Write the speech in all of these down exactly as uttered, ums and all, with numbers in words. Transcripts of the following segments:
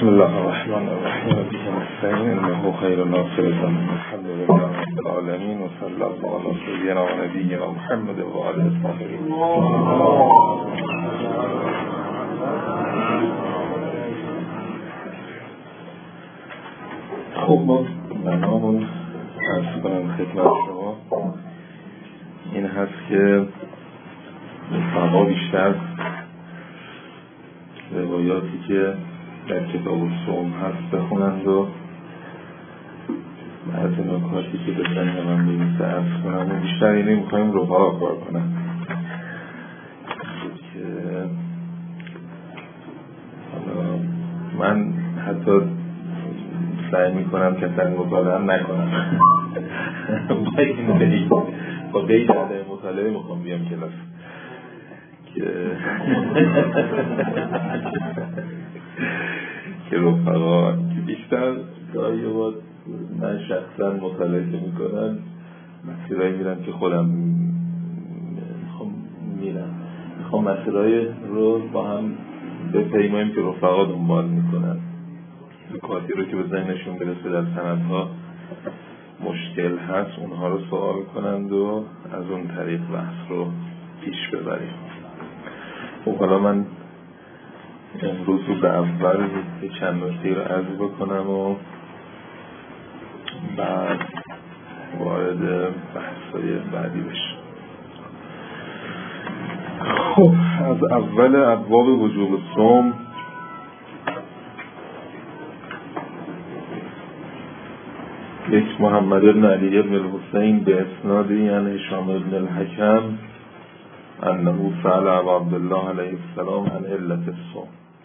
بسم الله الرحمن الرحیم و به نستعین انه خیر ناصر الحمد لله رب العالمین و صلی الله علی سیدنا و نبینا محمد و آله الطاهرین. خب ما برنامه عرض کنم خدمت شما این هست که مطلقا بیشتر روایاتی که در کتاب الصوم هست بخونند و بعض نکاتی که به ذهن من میرسه عرض کنم و بیشتر اینه میخوایم رفقا کار کنم که من حتی سعی میکنم که اصلا مطالعه هم نکنم با این دلیل با قید عدم مطالعه میخوام بیام کلاس که که رفقا که بیشتر گاهی وقت من شخصا مطالعه میکنن مسیرهایی میرم که خودم میخوام میرم میخوام مسیرهای رو با هم بپیماییم که رفقا دنبال میکنن نکاتی رو که به ذهنشون برسه در سندها مشکل هست اونها رو سوال کنند و از اون طریق بحث رو پیش ببریم. خب حالا من امروز رو به اول چند نکته رو عرض بکنم و بعد وارد بحث‌های بعدی بشم. خب از اول ابواب وجوب الصوم یک محمد بن علی بن الحسین به اسناد یعنی هشام بن الحکم انه سأل ابا عبدالله علیه السلام عن علت الصوم.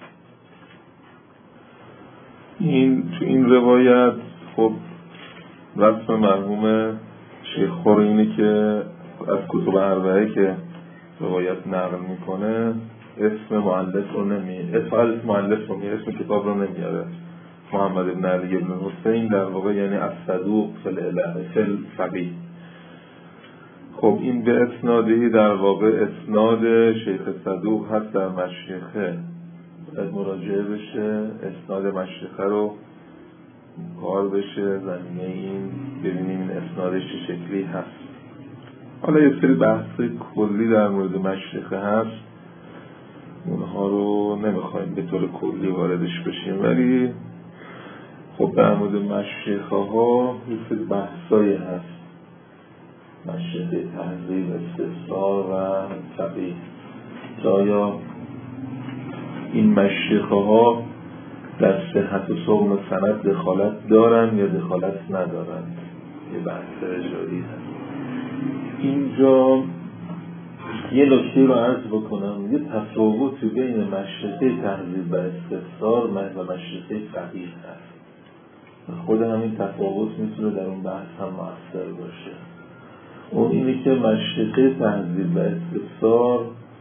این تو این روایت خب رسم مرحوم شیخ خور اینه که از کتب اربعه که روایت نقل میکنه اسم مؤلف رو نمیاره، اسم مؤلف رو میاره، اسم کتاب رو نمیاره. محمد بن علی بن حسین در واقع یعنی الصدوق فی الفقیه. خب این به اسنادی در واقع اسناد شیخ صدوق هست در مشیخه، باید مراجعه بشه اسناد مشیخه رو کار بشه زمینه این ببینیم این اسنادش چه شکلی هست. حالا یه سری بحث کلی در مورد مشیخه هست اونها رو نمیخوایم به طور کلی واردش بشیم، ولی خب در مورد مشیخه ها یه سری بحثایی هست، مشیخه تهذیب، استفسار و فقیه. آیا این مشیخه ها در صحت و صوم و سند دخالت دارن یا دخالت ندارن؟ یه بحث جاری هست. اینجا یه نکته رو عرض بکنم، یه تفاوتی بین مشیخه تهذیب و استفسار و مشیخه فقیه هست. خود همین تفاوت میتونه در اون بحث هم مؤثر باشه. اون اینه که مشیخه تهذیب و استفسار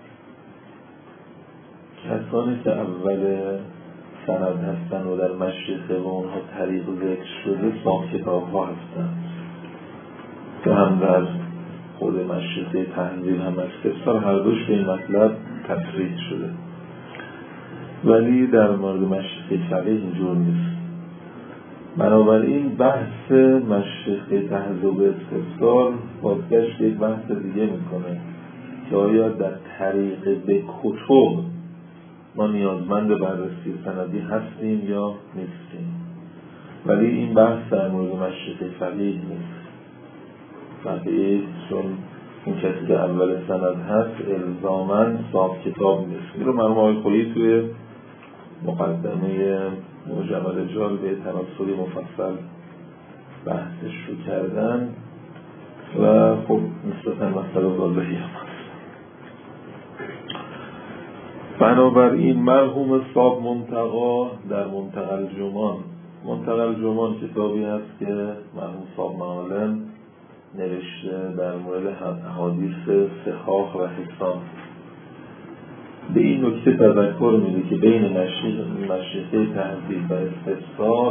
کسانی که اول سند هستن و در مشیخه و اونها طریق ذکر شده صاحب کتاب ها هستن که هم در خود مشیخه تهذیب هم استفسار هر دوش به این مطلب تصریح شده، ولی در مورد مشیخه فقیه اینجور نیست. بنابراین بحث مشیخه تهذیب و استفسار بازگشت یک بحث دیگه میکنه که آیا در طریق به کتب ما نیازمند بررسی سندی هستیم یا نیستیم، ولی این بحث در مورد مشیخه فقیه نیست. فقیه چون این کسی که اول سند هست الزاماً صاحب کتاب نیست. این رو مرحوم آقای خویی توی مقدمه معجم الرجال به تناسلی مفصل بحثش رو کردن و خب نسبتاً مسئله واضحی هم هست. بنابراین مرحوم صاحب منتقا در منتقى الجمان، منتقى الجمان کتابی هست که مرحوم صاحب معالم نوشته در مورد احادیث صحاح و حسان. به این نکته تذکر میده که بین مشیخه تهذیب و استفسار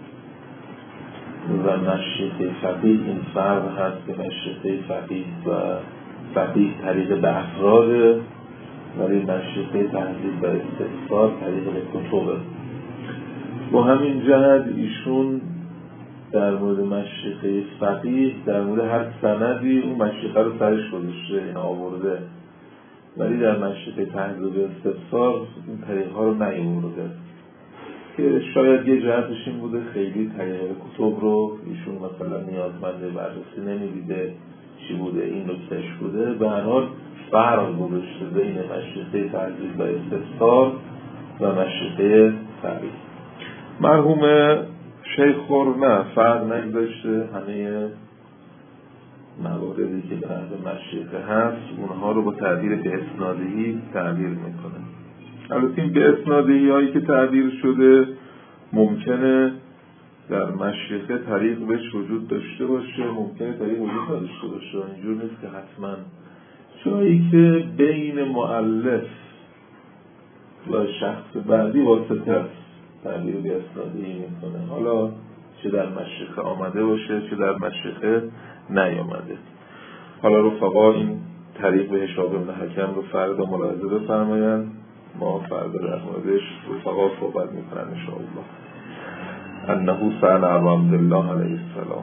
و مشیخه فقیه این فرق هست که مشیخه فقیه و فقیه طریق به افراده ولی مشیخه تهذیب و استفسار طریق به کتبه. با همین جهت ایشون در مورد مشیخه فقیه در مورد هر سندی اون مشیخه رو سرش گذاشته، این آورده، ولی در مشیخه تحقیق استفسار این طریقه ها رو نیاورده که شاید یه جهتش این بوده خیلی طریقه کتب رو ایشون مثلا نیازمند بررسی نمیدیده چی بوده، این نکتهش بوده. به هر حال فرق گذاشته بین مشیخه تحقیق و استفسار و مشیخه فقیه. مرحوم شیخ خور نه فرق نگذاشته، همه مواردی که به نظر مشیخه هست اونها رو با تعبیر به اسنادهی تعبیر میکنه. البته این به اسنادهی هایی که تعبیر شده ممکنه در مشیخه طریق بهش وجود داشته باشه، ممکنه طریق وجود نداشته باشه، اینجور نیست که حتما جایی که بین مؤلف و شخص بعدی واسطه است تعبیر به اسنادهی میکنه، حالا چه در مشیخه آمده باشه چه در مشیخه نیامده. حالا رفقا این طریق به هشام بن حکم رو فردا ملاحظه بفرمایند، ما فردا در موردش رفقا صحبت میکنن انشاءالله. انه سأل ابا عبدالله علیه السلام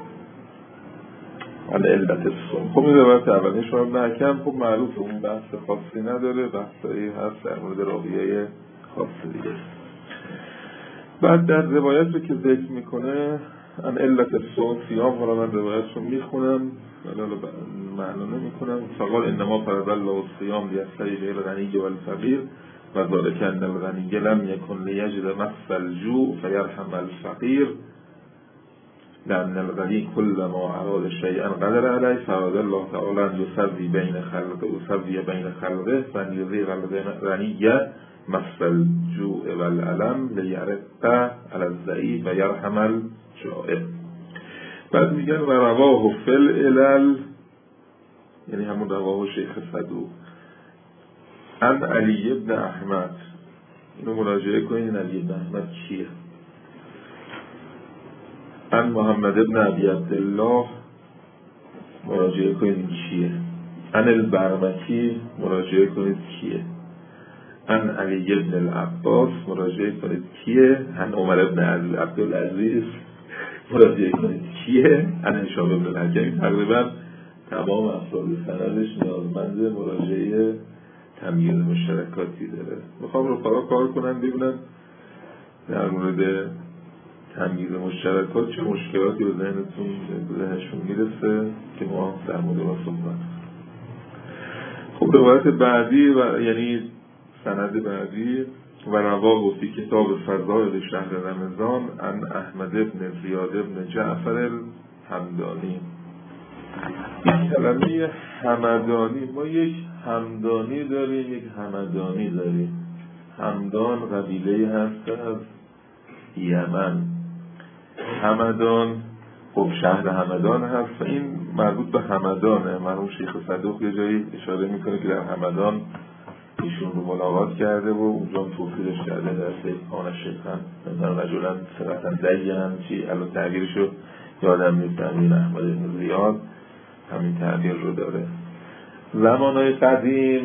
عن علت الصوم. خب این روایت اولش هشام بن حکم خب معروف، اون بحث خاصی نداره، بحثایی هست در مورد راویه خاصی دیگه. بعد در روایت رو که ذکر میکنه ان علت الصوم صیام، حالا من روایت رو میخونم ولی معنا نمیکنم. فقال انما فرض الله الصيام لیستریح الغنی والفقیر و ذلک ان الغنی لم یکن لیجد مخف الجوع فیرحم الفقیر لأن الغنی كل ما اراد شیئا قدر علیه فاراد الله تعالی ان یسوی بین خلقه یسوی بین خلقه و یذیق الغنی مخف الجوع والالم لیرق علی الضعیف و یرحم الجائع. بعد میگن و رواه فی العلل، یعنی همون رواه شیخ صدوق، عن علی ابن احمد. اینو مراجعه کنید، این علی ابن احمد کیه؟ عن محمد ابن ابی عبدالله، مراجعه کنید کیه؟ عن البرمکی، مراجعه کنید کیه؟ عن علی ابن العباس، مراجعه کنید کیه؟ عن عمر ابن عبدالعزیز، مراجعه کنید کیه؟ عن هشام بن الحکم. تقریبا تمام افراد سندش نیازمند مراجعه تمییز مشترکاتی داره. میخوام رفقا کار کنن ببینن در مورد تمییز مشترکات چه مشکلاتی به ذهنتون به ذهنشون میرسه که ما در مورد ما صحبت. خب روایت بعدی و یعنی سند بعدی و رواه فی کتاب فضائل شهر رمضان عن احمد ابن زیاد ابن جعفر الحمدانی. این کلمه همدانی، ما یک همدانی داریم یک همدانی داریم. همدان قبیله هست از یمن، همدان خب شهر همدان هست و این مربوط به همدانه. مرحوم شیخ صدوق یه جایی اشاره میکنه که در همدان ایشون رو ملاقات کرده و اونجا توصیلش کرده در سید آن شیخن نظر رجلن سرطن دیگن چی الان تعبیرشو یادم نیست. این احمد بن زیاد همین تعبیر رو داره. زمانهای قدیم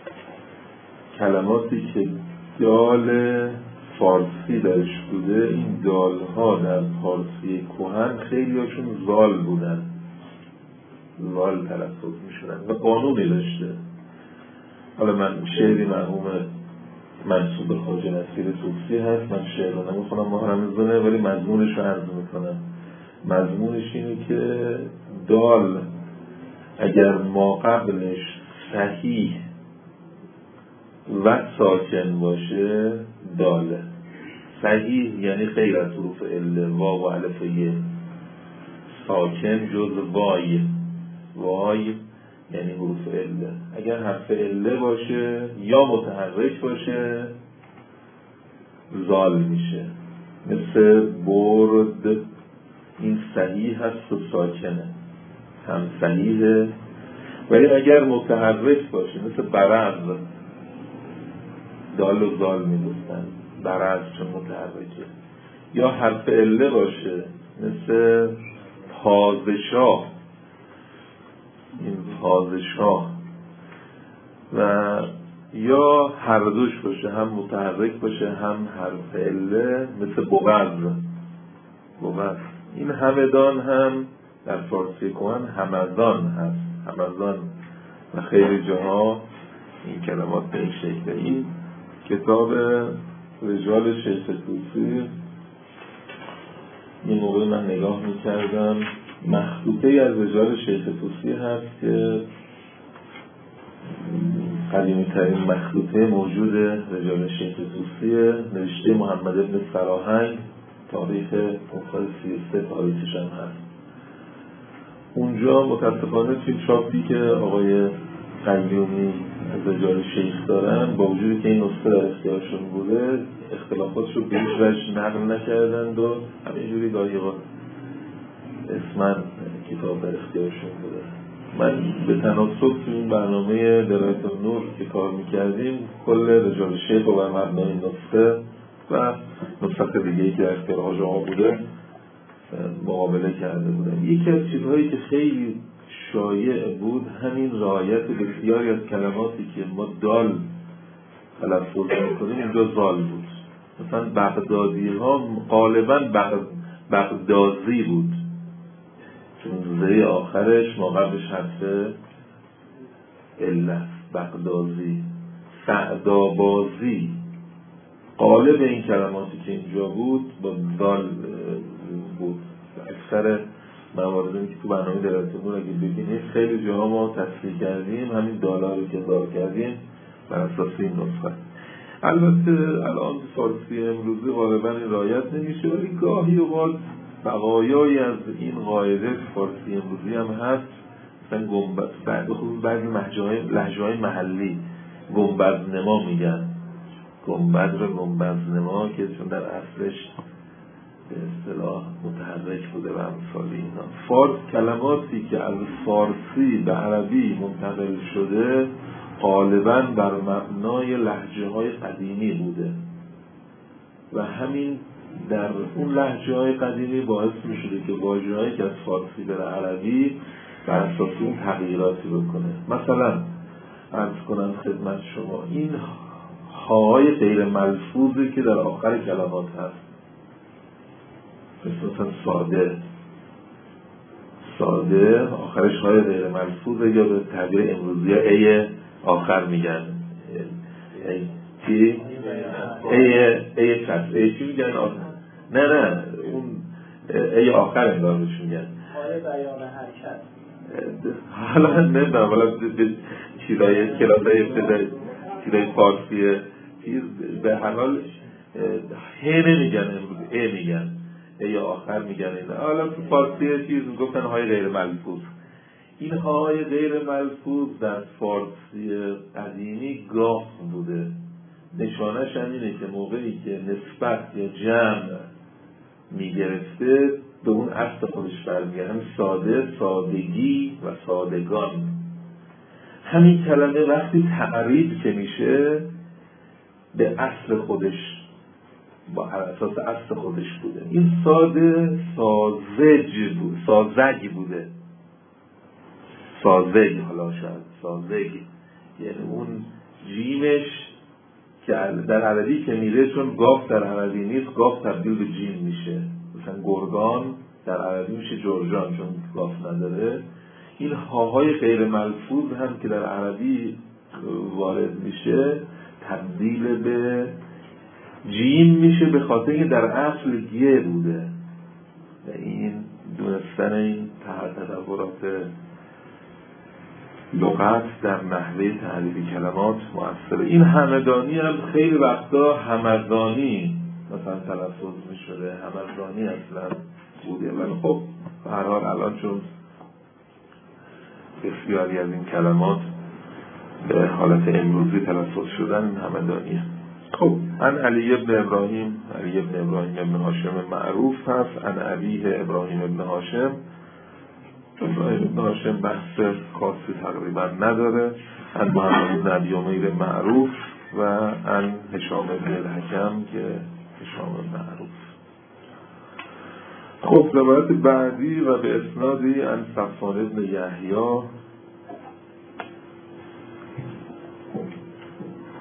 کلماتی که دال فارسی درش بوده، این دال ها در فارسی کهن خیلی هاشون زال بودن، زال تلفظ می شدن و قانونی داشته. حالا من شعری مرحوم منصوب به خواجه نصیر طوسی هست، من شعر رو نمیخونم محرمزانه ولی مضمونش رو عرض میکنم. مضمونش اینه که دال اگر ما قبلش صحیح و ساکن باشه داله. صحیح یعنی غیر از حروف عله، واو و الف و یه. ساکن جز وای، وای یعنی حروف عله. اگر حرف عله باشه یا متحرک باشه زال میشه، مثل برد. این صحیح هست و ساکنه، هم صحیحه. ولی اگر متحرک باشه مثل برز، دال و زال میگفتن، برز چون متحرکه. یا حرف عله باشه مثل پادشاه، این پادشاه. و یا هر دوش باشه، هم متحرک باشه هم حرف عله، مثل بغض. بغض این همدان هم در فارسی کهن همدان هست، همدان، و خیلی جاها این کلمات به این شکله. این کتاب رجال شیخ طوسی این موقع من نگاه میکردم، مخطوطه از رجال شیخ طوسی هست که قدیمی ترین مخطوطه موجود رجال شیخ طوسی، نوشته محمد ابن فراهنگ، تاریخ سی و سه تاریخش هم هست. اونجا متاسفانه توی چاپی که آقای قیومی از رجال شیخ دارن، با وجودی که این نسخه در اختیارشون بوده، اختلافاتش رو به هیچ وجه نقل نکردند و همینجوری گاهی با اسمن کتاب در اختیارشون بوده. من به تناسب تو این برنامه درایت النور که کار میکردیم، کل رجال شیخ و بر مبنای نسخه و نسخه دیگه‌ای که در اختیار حاج آقا بوده مقابله کرده بودن. یکی از چیزهایی که خیلی شایع بود همین رعایت بسیاری از کلماتی که ما دال تلفظ میکنیم اینجا زال بود. مثلا بغدادی ها غالبا بغ... بغدازی بود، چون زه آخرش ما قبلش حرف علت. بغدازی، سعدابازی، غالب این کلماتی که اینجا بود با دال بود. اکثر مواردی که تو برنامه درایت النور اگه ببینید خیلی جاها ما تصحیح کردیم همین دالا رو که دار کردیم بر اساس این نسخه. البته الان فارسی امروزی غالبا این رعایت نمیشه، ولی گاهی اوقات بقایایی از این قاعده فارسی امروزی هم هست. مثلا گنبد، بعد خود بعضی لهجه‌های محلی گنبد نما میگن، گنبد رو گنبد نما، که چون در اصلش به اصطلاح متحرک بوده و امثال اینا. فارس کلماتی که از فارسی به عربی منتقل شده غالباً بر مبنای لهجه‌های قدیمی بوده و همین در اون لهجه‌های قدیمی باعث می‌شده که واژه‌هایی که از فارسی به عربی بر اساس اون تغییراتی بکنه. مثلا عرض کنم خدمت شما این هاهای غیر ملفوظی که در آخر کلمات هست، مثلا ساده، ساده آخرش های غیر ملفوظه، یا به تعبیر امروزی ای آخر میگن. ای چی؟ ای ای کس ای چی میگن آخر؟ نه نه اون ای آخر انگار بهش میگن. های بیان حرکت. حالا نمیدونم، حالا چیزای کلاسای ابتدایی چیزای فارسیه به هر حال ه نمیگن امروز، ای میگن، ای آخر میگن. اینا حالا تو فارسی چیز میگفتن های غیر ملفوظ. این های غیر ملفوظ در فارسی قدیمی گاف بوده. نشانش هم اینه که موقعی که نسبت یا جمع میگرفته به اون اصل خودش برمیگرده، همین ساده، سادگی و سادگان. همین کلمه وقتی تعریف که میشه به اصل خودش، با اساس اصل خودش بوده. این ساده سازج بود، سازگی بوده، سازگ، حالا شاید سازگ، یعنی اون جیمش که در عربی که میره، چون گاف در عربی نیست، گاف تبدیل به جیم میشه. مثلا گرگان در عربی میشه جرجان چون گاف نداره. این هاهای غیر ملفوظ هم که در عربی وارد میشه تبدیل به جیم میشه، به خاطر که در اصل گیه بوده. و این دونستن این تدورات لغت در نحوه تعریف کلمات مؤثره. این همدانی هم خیلی وقتا همدانی مثلا تلفظ میشده، همدانی اصلا بوده، ولی خب به هر حال الان چون بسیاری از این کلمات به حالت امروزی تلفظ شدن، این همدانیه. خب عن علی ابن ابراهیم، علی ابن ابراهیم ابن هاشم معروف هست، عن علیه ابراهیم ابن هاشم. ابراهیم ابن هاشم بحث خاصی تقریبا نداره. عن محمد بن ابی امیر معروف و عن هشام بن الحکم که هشام معروف. خب روایت بعدی و به اسنادی عن صفوان بن یحیی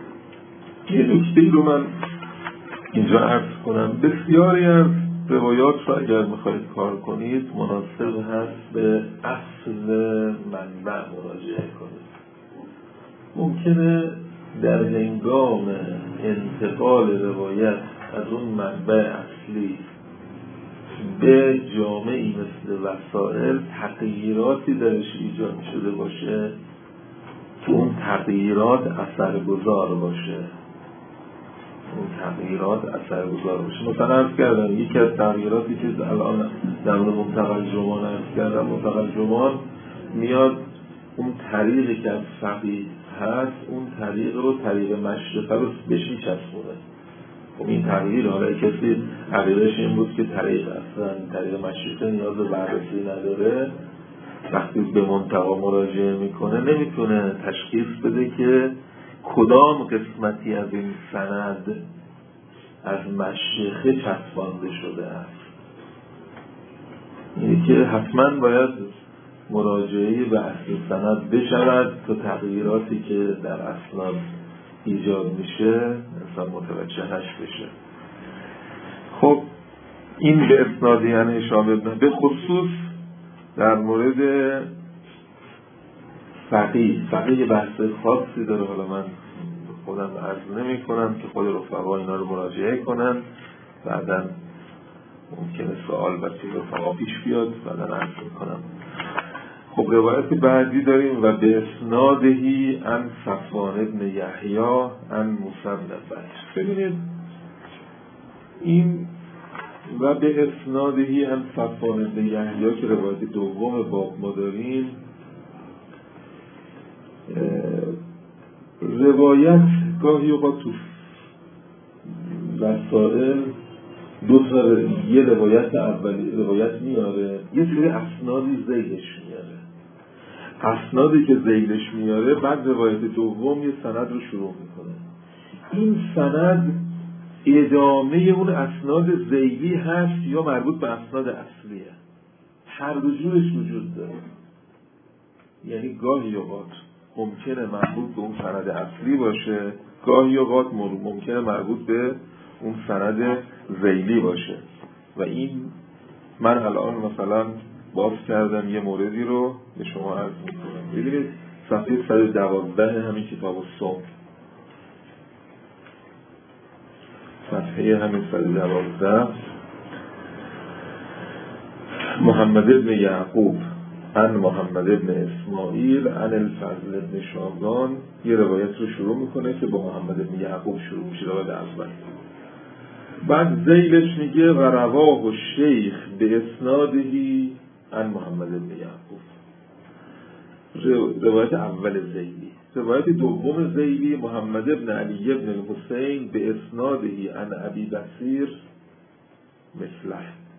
نکته ای رو من اینجا عرض کنم. بسیاری از روایات رو اگر میخواید کار کنید مناسب هست به اصل منبع مراجعه کنید. ممکنه در هنگام انتقال روایت از اون منبع اصلی به جامعی مثل وسائل تغییراتی درش ایجاد شده باشه که اون تغییرات اثرگذار باشه اون تغییرات اثرگذار باشه مثلا عرض کردم یکی از تغییراتی که الان در مورد منتقل جمان عرض کردم، منتقل جمان میاد اون طریقی که از فقیه هست اون طریق رو طریق مشرقه رو بهش میچسبونه. خب این تغییر حالا کسی عقیده‌اش این بود که طریق اصلا طریق مشرقه نیاز به بررسی نداره، وقتی به منتقا مراجعه میکنه نمیتونه تشخیص بده که کدام قسمتی از این سند از مشیخه چسبانده شده است. اینه که حتما باید مراجعه به اصل سند بشود تا تغییراتی که در اسناد ایجاد میشه انسان متوجهش بشه. خب این به اسناد یعنی شامل به خصوص در مورد فقیه فقیه بحث خاصی داره، حالا من خودم عرض نمی کنم که خود رفقا اینا رو مراجعه کنن، بعدا ممکنه سوال بسی رفقا پیش بیاد بعدا عرض میکنم. خب روایت بعدی داریم و به اسنادهی ان صفوان ابن یحیی ان مصنف. ببینید این و به اسنادهی ان صفوان ابن یحیی که روایت دوم باب ما داریم، روایت گاهی اوقات تو وسائل دو تا یه روایت اولی روایت میاره، یه سری اسنادی ذیلش میاره، اسنادی که ذیلش میاره بعد روایت دوم یه سند رو شروع میکنه. این سند ادامه اون اسناد ذیلی هست یا مربوط به اسناد اصلیه، هر دو جورش وجود داره. یعنی گاهی اوقات ممکنه مربوط به اون سند اصلی باشه، گاهی اوقات ممکنه مربوط به اون سند ذیلی باشه. و این من الان مثلا باز کردم یه موردی رو به شما عرض میکنم. ببینید صفحه صد و دوازده همین کتاب الصوم، صفحه همین صد و دوازده، محمد ابن یعقوب عن محمد ابن اسماعیل عن الفضل ابن شاگان یه روایت رو شروع میکنه که با محمد ابن یعقوب شروع میشه، روایت اول. بعد ذیلش میگه و رواه الشیخ به اسنادهی عن محمد ابن یعقوب، روایت اول ذیلی. روایت دوم ذیلی محمد ابن علی ابن الحسین به اسنادهی عن ابی بصیر مثله،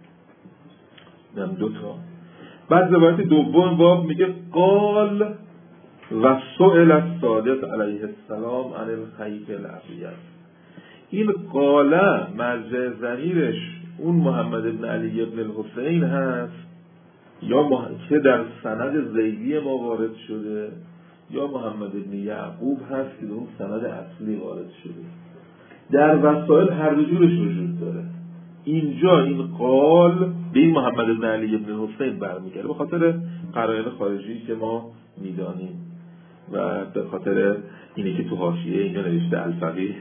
نم دوتا. بعد روایت دوم باب میگه قال و سئل الصادق علیه السلام عن الخیط الابیض. این قاله مرجع ضمیرش اون محمد ابن علی ابن الحسین هست یا مح... که در سند ذیلی ما وارد شده، یا محمد ابن یعقوب هست که در اون سند اصلی وارد شده. در وسائل هر دو جورش وجود داره. اینجا این قال به این محمد ابن علی ابن الحسین برمیگرده به خاطر قرائن خارجی که ما میدانیم و به خاطر اینه که تو حاشیه اینجا نوشته الفقیه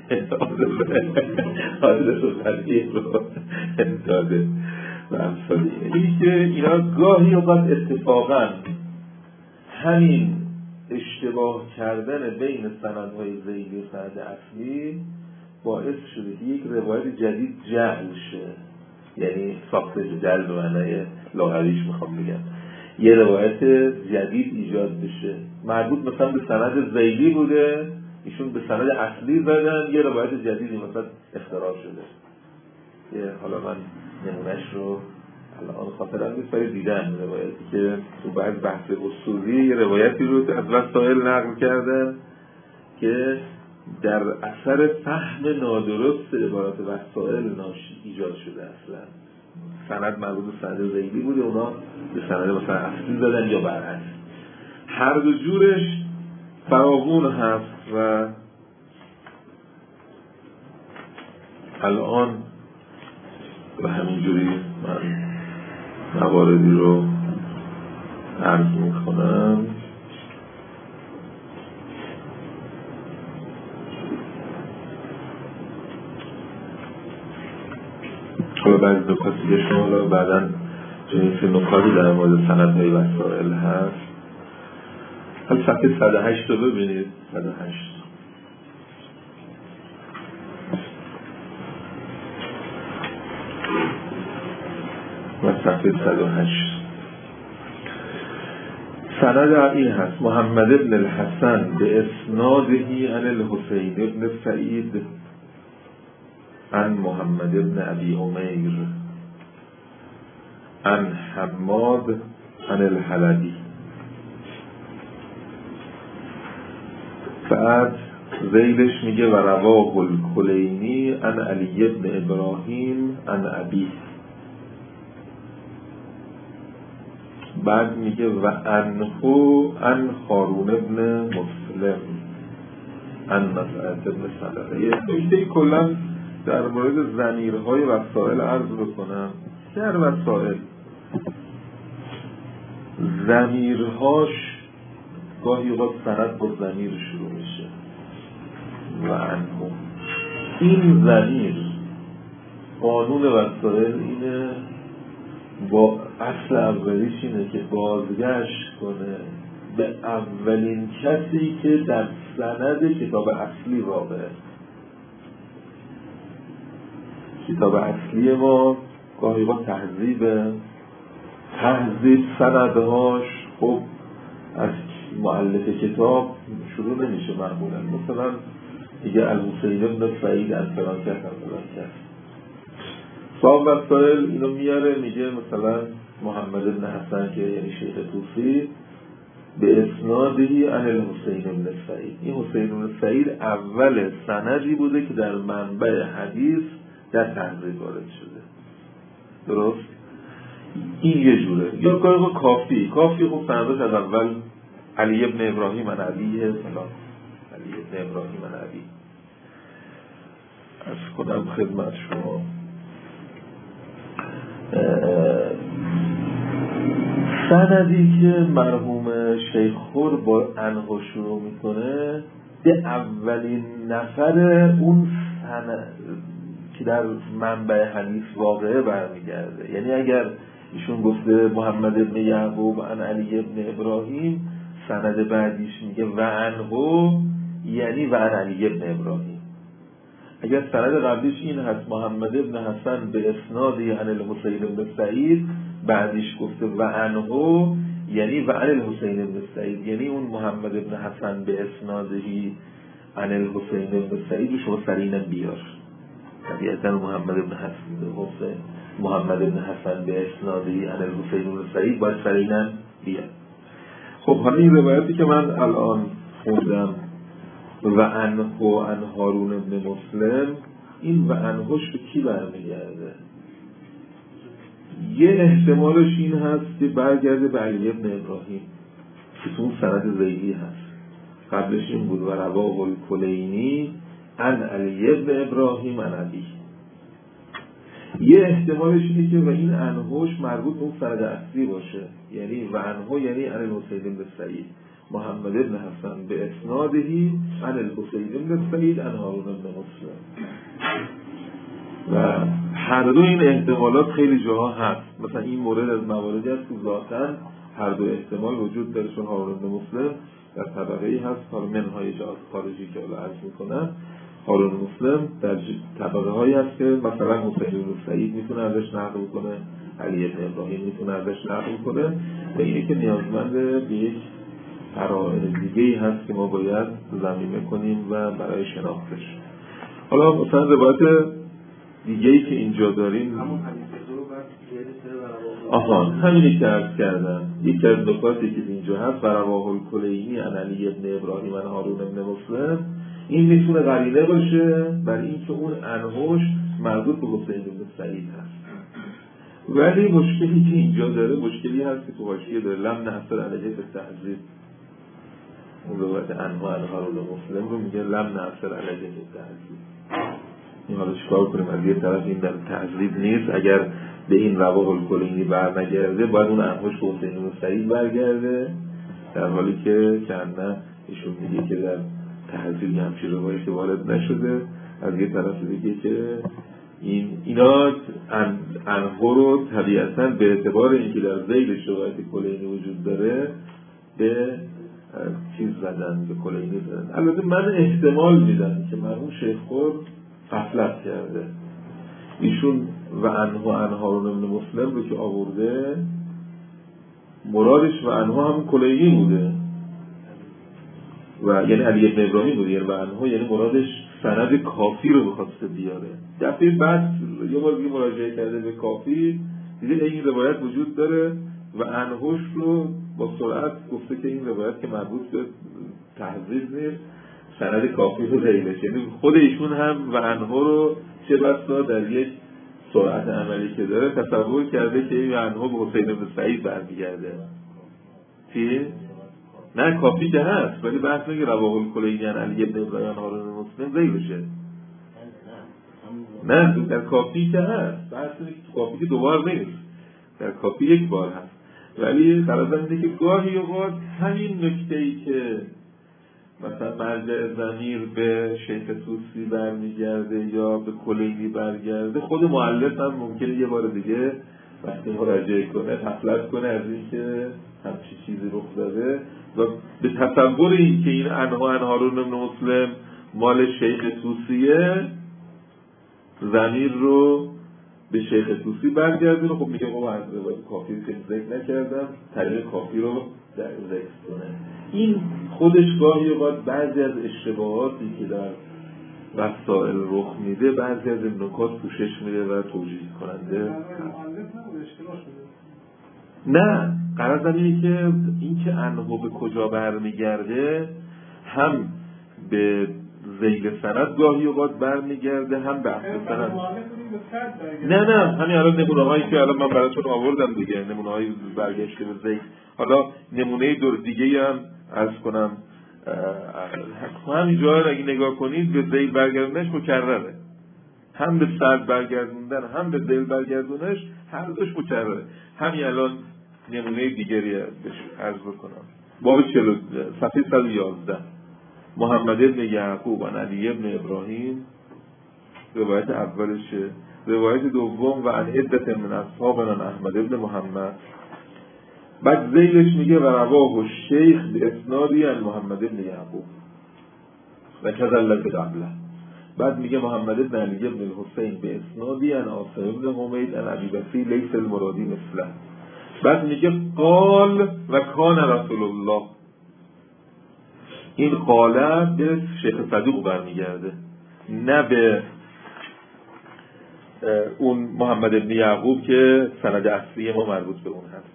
حاضر و فقیه رو داده و امثالی. اینی که اینا گاهی اوقات اتفاقا همین اشتباه کردن بین سندهای ذیلی و سند اصلی باعث شده که یک روایت جدید جعل شه، یعنی ساخته جعل به معنای لاغریش میخوام بگم، یه روایت جدید ایجاد بشه مربوط مثلا به سند ذیلی بوده، ایشون به سند اصلی زدن یه روایت جدیدی مثلا اختراع شده. یه حالا من نمونهش رو الان خاطرم نیست ولی دیدم روایتی که تو بعض بحث اصولی یه روایتی رو از وسائل نقل کردن که در اثر فهم نادرست عبارات وسائل ناشی ایجاد شده. اصلا سند مربوط به سند ذیلی بوده، اونا به سند مثلا اصلی دادن یا برعکس. هر دو جورش فراوون هست و الان و همینجوری من مواردی رو عرض میکنم. حالا بعضی نکاتی که شما حالا بعدا جنیس نکاتی در مورد سندهای وسائل هست. حالا صفحه صد و هشت رو ببینید. صد و هشت و صفحه صد و هشت سند این هست: محمد ابن الحسن به اسنادهی عن الحسین ابن سعید عن محمد ابن ابی عمیر عن حماد عن الحلبی. بعد ذیلش میگه و رواه الکلینی عن علی ابن ابراهیم عن ابی. بعد میگه و انهو عن هارون ابن مسلم عن مسعود ابن صدقه. یه نکته کلا در مورد ضمیرهای وسائل عرض بکنم. در وسائل ضمیرهاش گاهی اوقات سند با ضمیر شروع میشه و انهو. این ضمیر قانون وسائل اینه، با اصل اولیش اینه که بازگشت کنه به اولین کسی که در سند کتاب اصلی واقعه. کتاب اصلی ما گاهی با تهذیب تهذیب سندهاش خب از مؤلف کتاب شروع نمیشه معمولا. مثلا دیگه الحسین ابن سعید از فلان کس از فلان کس. صاحب وسائل اینو میاره میگه مثلا محمد ابن حسن که یعنی شیخ طوسی به اسنادی عن الحسین ابن سعید. این حسین ابن سعید اول سندی بوده که در منبع حدیث در تحضیب وارد شده. درست؟ این یه جوره. یا کاری کافی کافی خب سندش از اول علی ابن ابراهیم عن ابیه فلان، علی ابن ابراهیم عن ابی. از خودم خدمت شما سندی که مرحوم شیخ خور با انها شروع میکنه به اولین نفر اون سند که در منبع حدیث واقعه برمیگرده. یعنی اگر ایشون گفته محمد ابن یعقوب عن علی ابن ابراهیم، سند بعدیش میگه و انهو یعنی و عن علی ابن ابراهیم. اگر سند قبلیش این هست محمد ابن حسن به اسنادی عن الحسین ابن سعید، بعدیش گفته و انهو یعنی و عن الحسین ابن سعید، یعنی اون محمد ابن حسن به اسنادی عن الحسین ابن سعید شما سریعا بیار. طبیعتا محمد ابن حسن حسین محمد ابن حسن به اسنادی عن الحسین ابن سعید باید سریعا بیار. خب حالا این روایتی که من الان خوندم و انهو عن هارون ابن مسلم، این و انهوش به کی برمیگرده؟ یه احتمالش این هست که برگرده به علی ابن ابراهیم که تو اون سند زیدی هست. قبلش این بود و رواه الکلینی عن علی ابن ابراهیم عن ابی. یه احتمالش اینه که و این انهوش مربوط به اون سند اصلی باشه، یعنی و انهو یعنی عن الحسین ابن سعید محمد ابن حسن به اسنادهی عن الحسین ابن سعید عن هارون ابن مسلم. و هر دو این احتمالات خیلی جاها هست. مثلا این مورد از مواردی هست که ذاتاً هر دو احتمال وجود داره، چون هارون ابن مسلم در طبقه ای هست، حالا منهای جهات خارجی که حالا عرض میکنن، هارون مسلم در طبقه هایی هست که مثلا حسین ابن سعید میتونه ازش نقل کنه، علی ابن ابراهیم میتونه ازش نقل کنه، و اینه که نیازمند به یک قرائن دیگه‌ای هست که ما باید ضمیمه کنیم و برای شناختش. حالا مثلا روایت دیگه‌ای که اینجا داریم همون آها همینی که عرض کردم، یکی از نکاتی که اینجا هست رواه الکلینی عن علی ابن ابراهیم عن هارون ابن مسلم، این میتونه قرینه باشه برای اینکه اون انهوش مربوط به حسین ابن سعید هست. ولی مشکلی که اینجا داره مشکلی هست که تو حاشیه داره، لم نحصر علیه به تهذیب. اون روایت انها عن هارون مسلم رو میگه لم نحصر علیه به تهذیب. این حالا چیکار کنیم؟ از یه طرف این در تحضیب نیست، اگر به این رواه الکلینی برنگرده باید اون انهاش به حسین بن سعید برگرده، در حالی که کنه ایشون میگه که در تحضیب همچین روایتی وارد نشده. از یه طرف دیگه که این اینا ان انها رو طبیعتاً به اعتبار اینکه در ذیل روایت کلینی وجود داره به چیز زدن، به کلینی زدن. البته من احتمال میدم که مرحوم شیخ خود غفلت کرده، ایشون و انها انهارون ابن مسلم رو که آورده مرادش و انها هم کلینی بوده و یعنی علی ابن ابراهیم بوده، یعنی و انها یعنی مرادش سند کافی رو بخواسته بیاره. دفعه بعد یه بار دیگه مراجعه کرده به کافی، دیگه این روایت وجود داره و انهاش رو با سرعت گفته که این روایت که مربوط به تحضیب نیست، سند کافی رو ذیلش، یعنی خود ایشون هم و انها رو چه بسا در یک سرعت عملی که داره تصور کرده که این و انها به حسین بن سعید برمیگرده. چی؟ نه کافی که هست، ولی بحث میگه رواه الکلینی عن علی ابن ابراهیم هارون مسلم ذیلشه. نه در کافی که هست، بحث میگه کافی که دوبار نیست، در کافی یک بار هست، ولی قرار اینه که گاهی اوقات همین نکته‌ای که مثلا مرجع ضمیر به شیخ طوسی برمیگرده یا به کلینی برگرده، خود مؤلف هم ممکنه یه بار دیگه وقتی مراجعه کنه غفلت کنه از اینکه همچین چیزی رخ داده و به تصور این که این انها انهارون ابن مسلم مال شیخ طوسیه ضمیر رو به شیخ طوسی برگردونه. خب میگه خب از روایت کافی که ذکر نکردم طریق کافی رو در ذکر کنه. این خودش گاهی اوقات بعضی از اشتباهاتی که در وسائل رخ میده بعضی از این نکات پوشش میده و توجیه کننده. نه قرار اینه که این که انها به کجا برمیگرده هم به ذیل سند گاهی اوقات برمیگرده هم به اصل سند. نه نه همین الان نمونه هایی که الان من براتون آوردم دیگه، نمونه هایی برگشته به ذیل. حالا نمونه دور دیگه هم عرض کنم، همینجا اگه نگاه کنید به ذیل برگردونش مکرره، هم به سند برگردوندن هم به ذیل برگردونش هر دوش مکرره. همین الان نمونه دیگری عرض بکنم، باب صفحه صد و یازده محمد ابن یعقوب عن علی ابن ابراهیم، روایت اولشه. روایت دوم و عن عدة من اصحابنا احمد ابن محمد. بعد ذیلش میگه و رواه الشیخ به اسنادی عن محمد ابن یعقوب و کذلت قبله. بعد میگه محمد ابن علی ابن الحسین به اسنادی عن عاصم ابن حمید عن ابی بکر لیس المرادی مثله. بعد میگه قال و کان رسول الله. این قاله به شیخ صدوق برمیگرده، نه به اون محمد ابن یعقوب که سند اصلی ما مربوط به اون هست.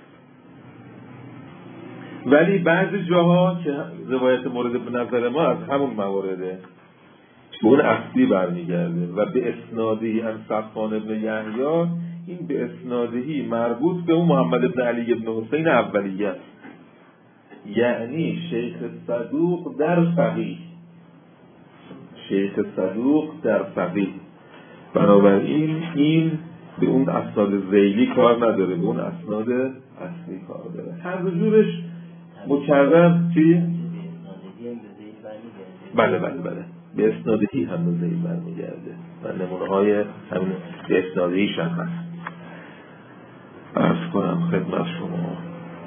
ولی بعضی جاها که روایت مورد به نظر ما از همون موارده به اون اصلی برمیگرده و به اسنادی ان صفوان ابن یحیی، این به اسنادی مربوط به اون محمد ابن علی ابن حسین اولیه است، یعنی شیخ صدوق در فقیه، شیخ صدوق در فقیه. بنابراین این به اون اسناد ذیلی کار نداره، به اون اسناد اصلی کار داره. هر جورش مکرر چی؟ بله بله بله به اسنادی هم به ذیل برمیگرده و نمونه های همین به اسنادی هم هست. عرض کنم خدمت شما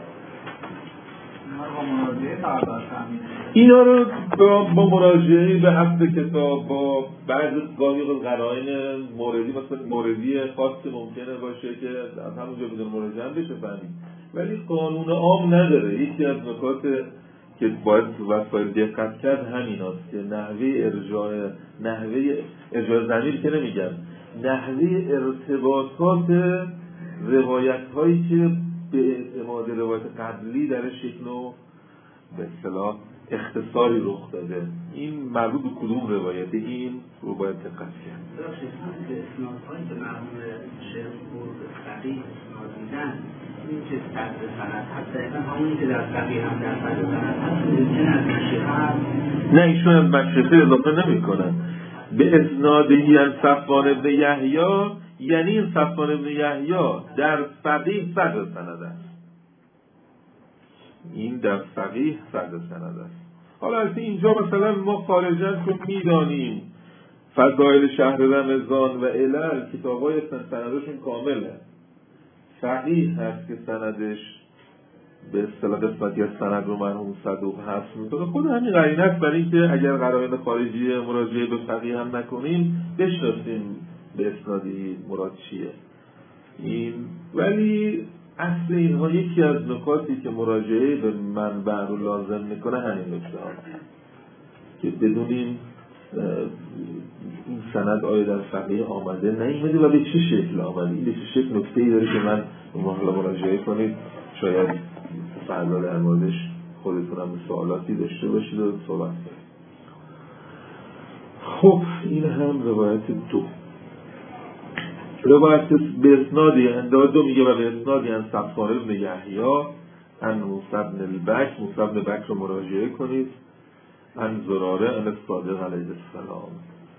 اینا رو با مراجعه به اصل کتاب با بعض گاهی قرائن موردی، مثلا موردی خاصی ممکنه باشه که از همونجا بدون مراجعه هم بشه فهمید، ولی قانون عام نداره. یکی از نکات که باید وسایل دقت کرد همین هست که نحوه ارجاع نحوه ارجاع ضمیر که نمیگم، نحوه ارتباطات روایت هایی که به اعتماد روایت قبلی درش یک نوع به اصطلاح اختصاری رخ داده. این مربوط به کدوم روایت این رو باید دقت کرد. به اسنادهایی که مرحوم شیخ بود فقیه اسناد میدن، این که صدر سند هست دقیقا همونی که در فقیه هم در صدر سند هست، ممکن از مشیخه هست؟ نه ایشون از مشیخه اضافه نمی کنن. به اسنادهی از صفوان ابن یحیی، یعنی این صفوان ابن یحیی در فقیه صدر سند است. این در فقیه صدر سند است. حالا از اینجا مثلا ما خارجاً چون میدانیم فضائل شهر رمضان و علل کتاب‌های سندشون کامله، فقیه هست که سندش به اصطلاح قسمتی از سند رو مرحوم صدوق حذف میکنه. خود همین قرینه است برای اینکه اگر قرائن خارجی مراجعه به فقیه هم نکنیم بشناسیم به اسنادی مراد چیه. این ولی اصل اینها یکی از نکاتی که مراجعه به منبع رو لازم میکنه همین نکته ها که بدونیم این سند آیا در فقیه آمده نیامده و به چه شکل آمده، این به چه شکل نکته‌ای داره که من حالا مراجعه کنید شاید فردا در موردش خودتون هم سوالاتی داشته باشید و صحبت کنید. خب این هم روایت دو. روایت به اسنادی دو میگه و به اسنادی ان صفوان ابن یحیی ان موسی بن البکر، موسی بن بکر رو مراجعه کنید، ان زراره ان صادق علیه السلام.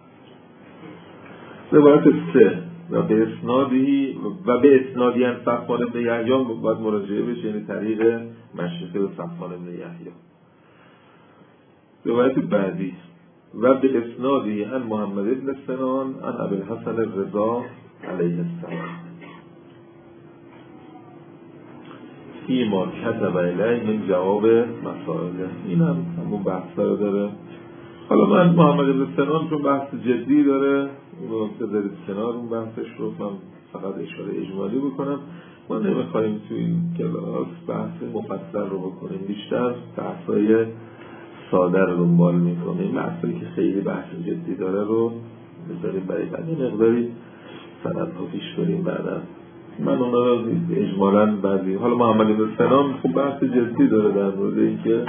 روایت سه و به اسنادی و به اسنادی ان صفوان ابن یحیی باید مراجعه بشه، یعنی طریق مشرقه و صفوان ابن یحیی. روایت بعدی و به اسنادی ان محمد بن سنان ان ابی الحسن الرضا علیه السلام فی ما کتب الیه من جواب مسائل. این هم همون بحث رو داره. حالا من محمد بن سنان چون بحث جدی داره رو بذارید کنار اون بحثش رو، من فقط اشاره اجمالی بکنم. ما نمیخوایم توی این کلاس بحث مفصل رو بکنیم، بیشتر بحثای ساده رو دنبال میکنیم. بحثی که خیلی بحث جدی داره رو بذاریم برای بعدی مقداری سندها پیش بریم بعدا. من اونا رو اجمالاً بعضی حالا محمد بن سنان خب بحث جدی داره در مورد اینکه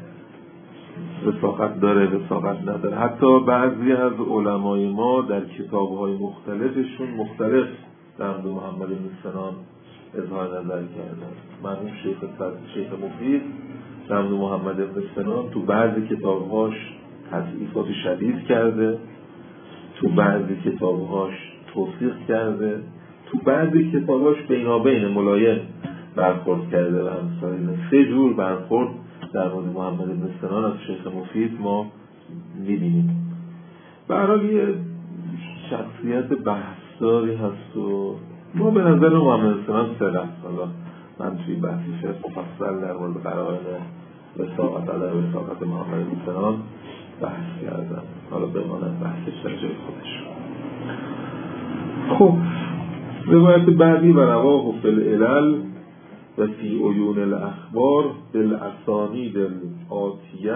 وثاقت داره وثاقت نداره. حتی بعضی از علمای ما در کتاب‌های مختلفشون مختلف در مورد محمد بن سنان اظهار نظر کردن. مرحوم شیخ شیخ مفید در مورد محمد بن سنان تو بعضی کتاب‌هاش تضعیفات شدید کرده، تو بعضی کتاب‌هاش توصیح کرده، تو بعضی کتاب‌هاش بینابین ملایم برخورد کرده و همسایه. سه جور برخورد در مورد محمد بن سنان از شیخ مفید ما می‌بینیم. به هر حال یه شخصیت بحثداری هست و ما به نظر محمد بن سنان سر است. حالا من توی بحثی شد مفصل در مورد قرائن وثاقت در وثاقت محمد بن سنان بحث کردم، حالا بماند بحثش در جای خودش. خب روایت بعدی و رواه فی العلل و فی عیون الاخبار بالاسانید الآتیه.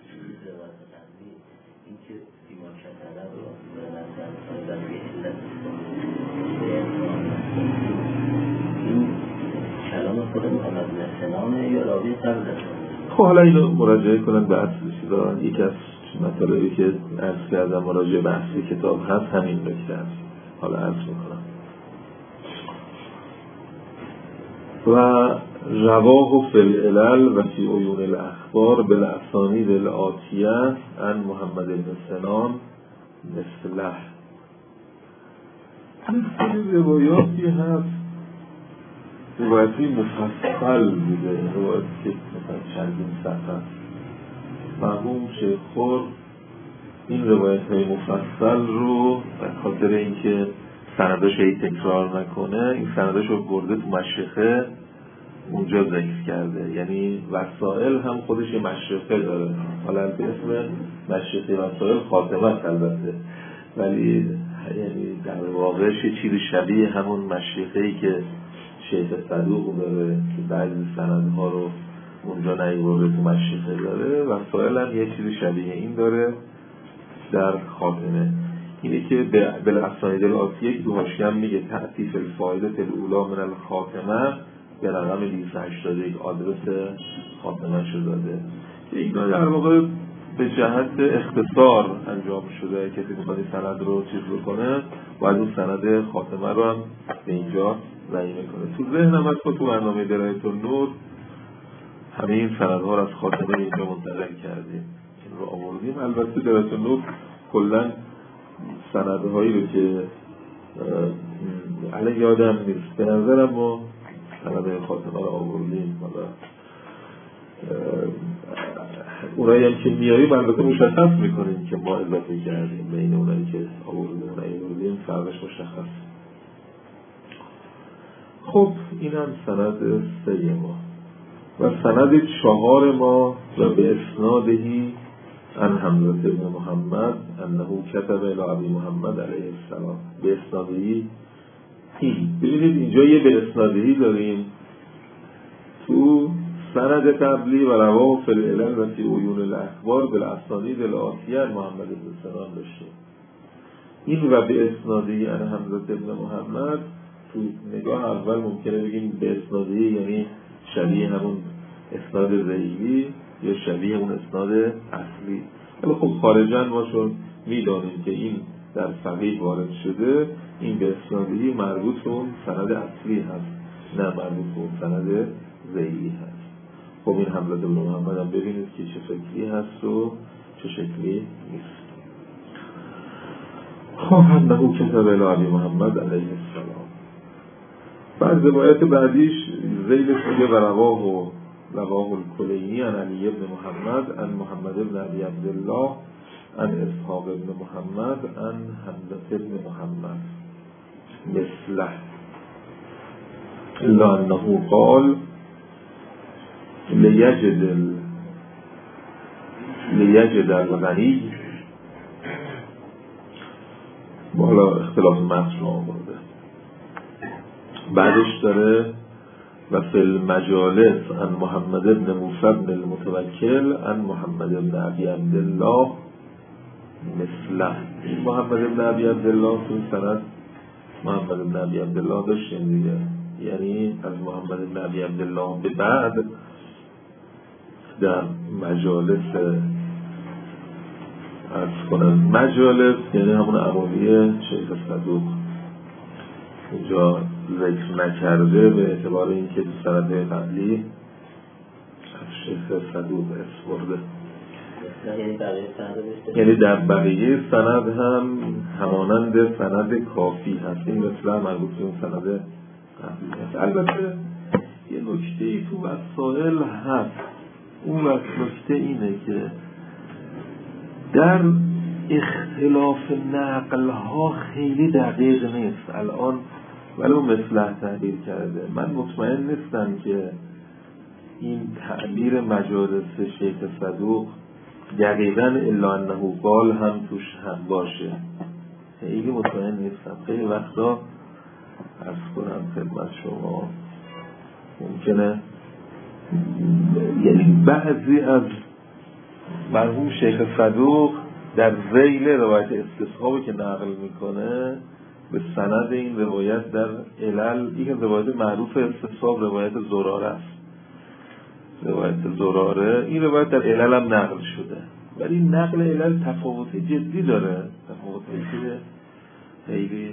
خب حالا اینو مراجعه کنن به اصل چیزا. یکی از مطالبی که عرض کردم مراجعه به اصل کتاب هست همین نکته است. حالا عرض میکنم و رواه فی العلل و فی عیون الاخبار بالاسانید الآتیه عن محمد بن سنان مثله. این روایاتی هست روایتی مفصل بوده، روایتی که مثلا چندین صفحه است. مرحوم شیخ خور این روایت های مفصل رو به خاطر اینکه سندش هی تکرار نکنه این سندش رو برده تو مشرقه اونجا ذکر کرده، یعنی وسائل هم خودش یه مشرقه داره. حالا به اسم مشرقه وسائل خاتمه است البته، ولی یعنی در واقعش یه چیزی شبیه همون مشرقه‌ای که شیخ صدوق داره که بعضی سندها رو اونجا نیورده تو مشرقه داره، وسائل هم یه چیزی شبیه این داره در خاتمه. اینه که بالاسانید الآتیه که تو حاشیه هم میگه تعطیف الفائده الاولی من الخاتمه به رقم دویست و هشتاد و یک آدرس خاتمه شده داده که اینا در واقع به جهت اختصار انجام شده. کسی میخواد سند رو چیز بکنه باید اون سند خاتمه رو هم به اینجا ضعیمه کنه. تو ذهنم از تو برنامه درایت النور همه این سندها رو از خاتمه اینجا منتقل کردیم، این رو آوردیم. البته درایت النور کلن سندهایی رو که الان یادم نیست، به نظرم ما سند خاتمه رو آوردیم، حالا اونایی هم که میاریم البته مشخص میکنیم که ما اضافه کردیم بین اونایی که آوردیم اونایی آوردیم فرقش مشخص. خب این هم سند سه ما و سند چهار ما و به اسنادهی عن حمزه بن محمد انه کتب الی ابی محمد علیه السلام. به اسنادهی این ببینید اینجا یه به اسنادهی داریم تو سند قبلی و رواه فی العلل و فی عیون الاخبار بالاسانید الآتیه محمد بن سنان داشتیم. این و به اسنادهی عن حمزه بن محمد تو نگاه اول ممکنه بگیم به اسنادهی یعنی شبیه همون اسناد ذیلی یا شبیه اون اسناد اصلی، ولی خب خارجاً ما چون میدانیم که این در صحیح وارد شده، این به اسنادهی مربوط به اون سند اصلی هست نه مربوط به اون سند ذیلی هست. خب این حمزه بن محمد هم ببینید که چه شکلی هست و چه شکلی نیست. خب انه کتب الی ابی محمد علیه السلام. بعد روایت بعدیش ذیلش میگه و رواه و رواه الکلینی عن علی بن محمد عن محمد بن ابی عبدالله عن اسحاق بن محمد عن حمزه بن محمد مثله الا انه قال لیجد لیجد الغنی. بالا اختلاف متن رو آورده. بعدش داره و فی المجالس عن محمد بن موسی بن المتوکل عن محمد بن ابی عبدالله مثله. محمد بن ابی عبدالله تو این سند محمد بن ابی عبدالله داشتیم دیگه، یعنی از محمد بن ابی عبدالله به بعد در مجالس عرض کنم مجالس یعنی همون عوامی شیخ صدوق اینجا ذکر نکرده به اعتبار اینکه تو سند قبلی از شیخ صدوق اسم برده، یعنی در بقیه سند هم همانند سند کافی هست. این مثلا مربوط به اون سند قبلی هست. البته یه نکته ای تو وسائل هست، اون نکته اینه که در اختلاف نقل ها خیلی دقیق نیست الان، ولی اون مصلح تعبیر کرده. من مطمئن نیستم که این تعبیر مجالس شیخ صدوق دقیقاً الا انه قال هم توش هم باشه، خیلی مطمئن نیستم. خیلی وقتا عرض کنم خدمت شما ممکنه یعنی بعضی از مرحوم شیخ صدوق در ذیل روایت استصحابی که نقل میکنه به سند این روایت در علل، این روایت معروف استصحاب روایت زراره است، روایت زراره این روایت در علل هم نقل شده، ولی نقل علل تفاوتی جدی داره، تفاوتی که خیلی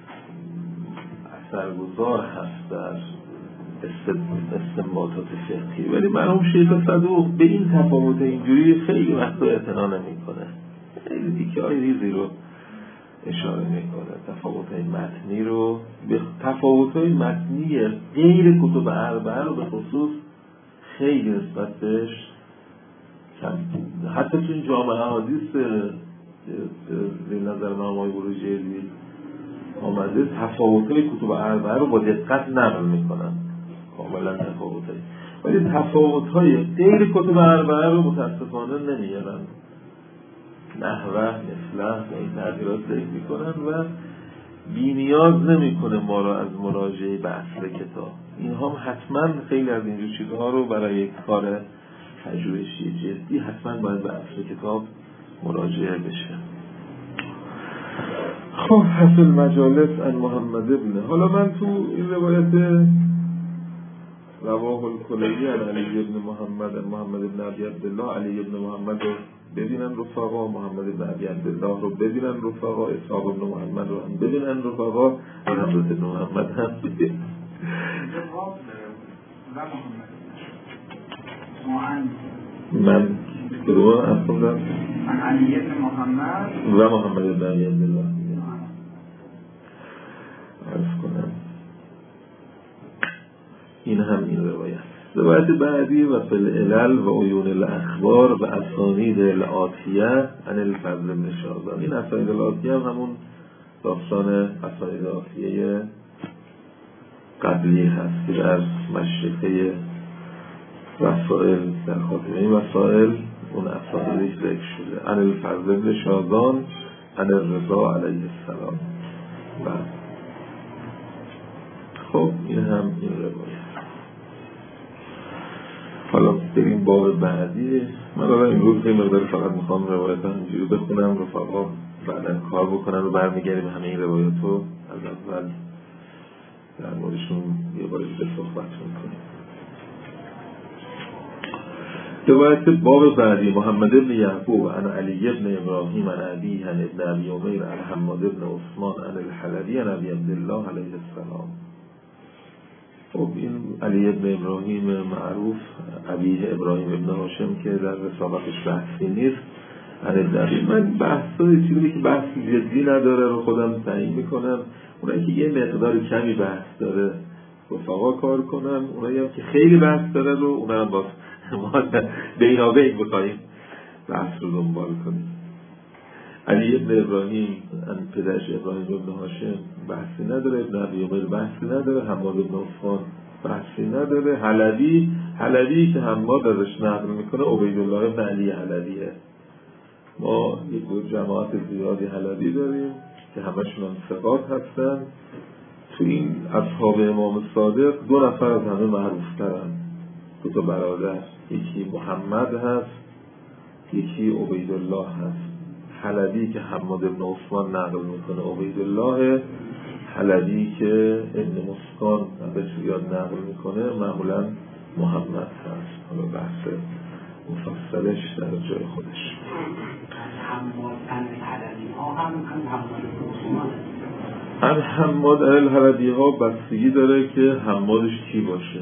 اثرگذار هست در استنباطات فقهی، ولی مرحوم شیخ صدوق به این تفاوت اینجوری خیلی وقتا اعتنا نمی‌کنه، خیلی دیکه‌های ریزی رو اشاره میکنه، تفاوت‌های متنی رو، به تفاوت‌های متنی غیر کتب اربعه رو به خصوص خیلی نسبت بهش کم. حتی تو این جامع احادیث به نظر نامه‌های بروجردی آمده تفاوت‌های کتب اربعه رو با دقت نقل میکنن، کاملا تفاوت‌های، ولی تفاوت‌های غیر کتب اربعه رو متاسفانه نمیارن، نحوه مثله و این تغییرات ذکر میکنن و بی نیاز نمیکنه ما را از مراجعه به اصل کتاب. اینها هم حتما خیلی از اینجور چیزها رو برای یک کار پژوهشی جدی حتما باید به اصل کتاب مراجعه بشه. خب حسن مجالس عن محمد ابن، حالا من تو این روایت رواه الکلینی عن علی ابن محمد عن محمد ابن ابی عبدالله، علی ابن محمد رو ببینن رفقا، محمد ابن ابی عبدالله رو ببینن رفقا، اسحاق ابن محمد رو هم ببینن رفقا، حضرت ابن محمد هم ببینن. من کدوم هم خوندم؟ علی ابن محمد و محمد ابن ابی عبدالله. عرض کنم. این هم این روایت. روایت بعدی و فی العلل و عیون الاخبار و اسانید الآتیه عن الفضل بن شاذان. این اسانید الآتیه هم همون داستان اسانید آتیه قبلی هست که از مشرقه وسائل در خاتمه این وسائل اون اسانیدش ذکر شده. عن الفضل بن شاذان عن الرضا علیه السلام. خب این هم این روایت. حالا بریم باب بعدی. من الان امروز این مقدار فقط میخوام روایت هم اینجوری بخونم، رفقا بعدا کار بکنن و برمیگردیم همه این روایت رو از اول در موردشون یه بار دیگه صحبت میکنیم. روایت باب بعدی. محمد بن یعقوب عن علی بن ابراهیم عن ابیه عن ابن ابی عمیر عن حماد بن عثمان عن الحلبی عن ابی عبدالله علیه السلام. خب این علی بن ابراهیم معروف، ابیه ابراهیم ابن هاشم که در رسالتش بحثی نیست. عن ابن ابی، من بحثای چیزی که بحث جدی نداره رو خودم تعیین میکنم. اونایی که یه مقدار کمی بحث داره رفقا کار کنم، اونایی هم که خیلی بحث داره رو اونها هم باز ما بینابین بخواهیم بحث رو دنبال کنیم. علی ابن ابراهیم ان پدرش ابراهیم ابن هاشم بحثی نداره، ابن ابی عمیر بحثی نداره، حماد ابن عثمان بحثی نداره. حلبی حلبی که حماد ازش نقل میکنه عبیدالله ابن علی حلبیه. ما یک جماعت زیادی حلبی داریم که همشون هم ثقات هستن. تو این اصحاب امام صادق دو نفر از همه معروفترن، دو تا برادر، یکی محمد هست یکی عبیدالله هست. حلبی که حماد ابن عثمان نقل میکنه عبیدالله، حلبی که ابن مسکان ازش یاد نقل میکنه معمولا محمد هست. حالا بحث مفصلش در جای خودش. ان حماد الحلبی ها بستگی داره که حمادش کی باشه.